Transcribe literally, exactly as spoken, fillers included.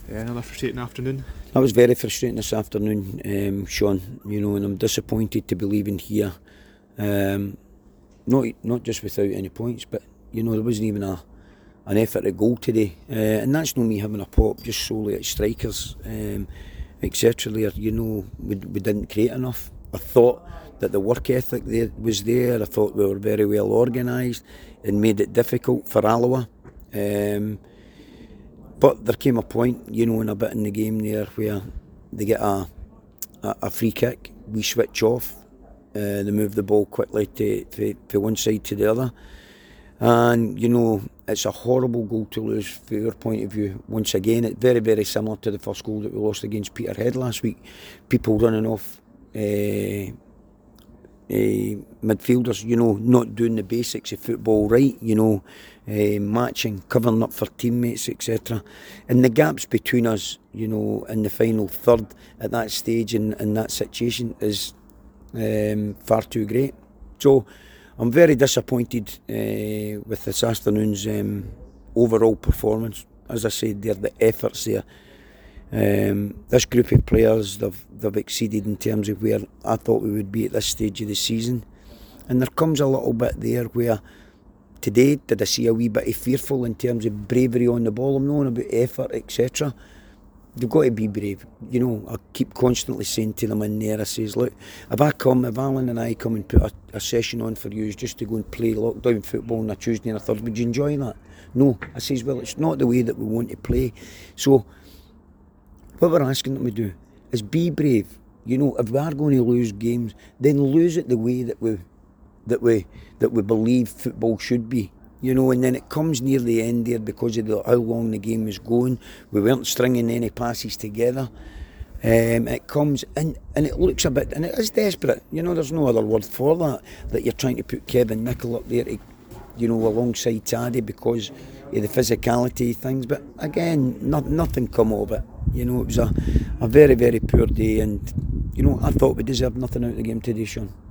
Yeah, another frustrating afternoon. That was very frustrating this afternoon, um, Sean. You know, and I'm disappointed to be leaving here. Um, not not just without any points, but you know there wasn't even a an effort at goal today, uh, and that's not me having a pop just solely at strikers, um, et cetera. There, you know, we we didn't create enough. I thought that the work ethic there was there. I thought we were very well organised and made it difficult for Alloa. Um, But there came a point, you know, in a bit in the game there where they get a a, a free kick, we switch off, uh, they move the ball quickly to, to, to one side to the other. And, you know, it's a horrible goal to lose from your point of view. Once again, it's very, very similar to the first goal that we lost against Peterhead last week. People running off uh, uh, midfielders, you know, not doing the basics of football right, you know, uh, matching, covering up for teammates, et cetera. And the gaps between us, you know, in the final third at that stage in, in that situation is um, far too great. So I'm very disappointed uh, with this afternoon's um, overall performance. As I said there, the efforts there. Um, this group of players, they've, they've exceeded in terms of where I thought we would be at this stage of the season. And there comes a little bit there where today, did I see a wee bit of fearful in terms of bravery on the ball? I'm knowing about effort, et cetera. You've got to be brave. You know, I keep constantly saying to them in there, I says, look, if I come, if Alan and I come and put a, a session on for you just to go and play lockdown football on a Tuesday and a Thursday, would you enjoy that? No. I says, well, it's not the way that we want to play. So what we're asking them to do is be brave. You know, if we are going to lose games, then lose it the way that we that we that we believe football should be. You know, and then it comes near the end there because of the, how long the game is going. We weren't stringing any passes together. Um, it comes and and it looks a bit, and it is desperate. You know, there's no other word for that. That you're trying to put Kevin Nicol up there to, you know, alongside Taddy because of the physicality things. But again, not, nothing come of it. You know, it was a, a very, very poor day, and you know, I thought we deserved nothing out of the game today, Sean.